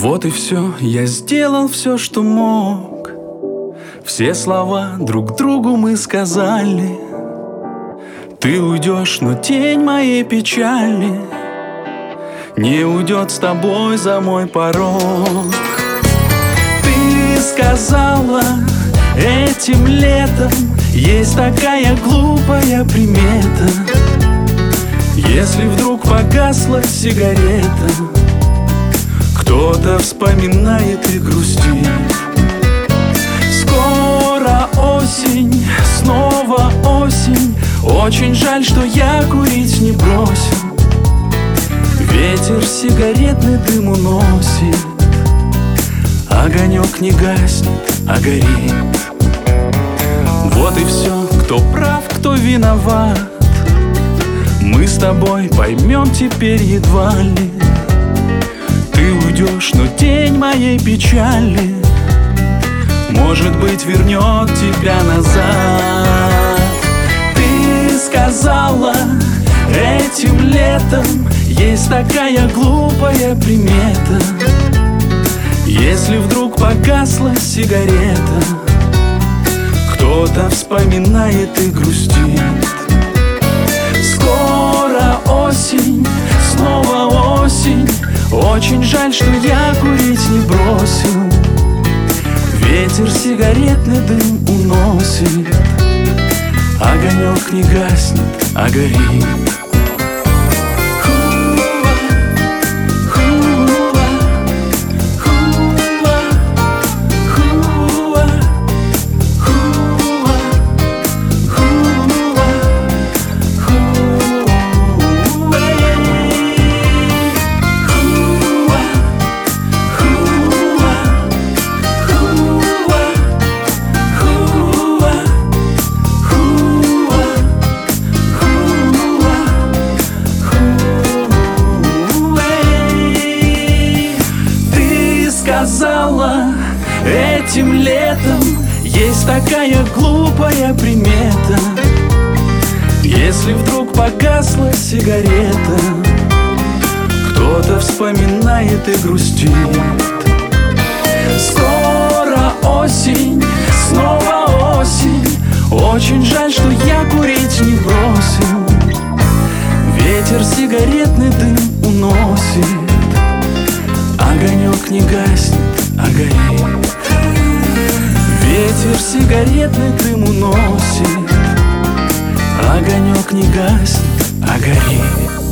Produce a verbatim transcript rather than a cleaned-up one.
Вот и все, я сделал все, что мог. Все слова друг другу мы сказали. Ты уйдешь, но тень моей печали не уйдет с тобой за мой порог. Ты сказала этим летом, есть такая глупая примета: если вдруг погасла сигарета, кто-то вспоминает и грустит. Скоро осень, снова осень. Очень жаль, что я курить не бросил. Ветер сигаретный дым уносит, огонек не гаснет, а горит. Вот и все, кто прав, кто виноват, мы с тобой поймем теперь едва ли. Ты уйдешь, но тень моей печали, может быть, вернет тебя назад. Ты сказала этим летом, есть такая глупая примета: если вдруг погасла сигарета, кто-то вспоминает и грустит. Скоро осень, снова осень. Очень жаль, что я курить не бросил. Ветер сигаретный дым уносит, огонек не гаснет, а горит. Сказала этим летом, есть такая глупая примета: если вдруг погасла сигарета, кто-то вспоминает и грустит. Скоро осень, снова осень. Очень жаль, что я курить не бросил. Ветер сигаретный дым уносит, огонек не гаснет, а горит. Ветер сигаретный дым уносит, огонек не гаснет, а горит.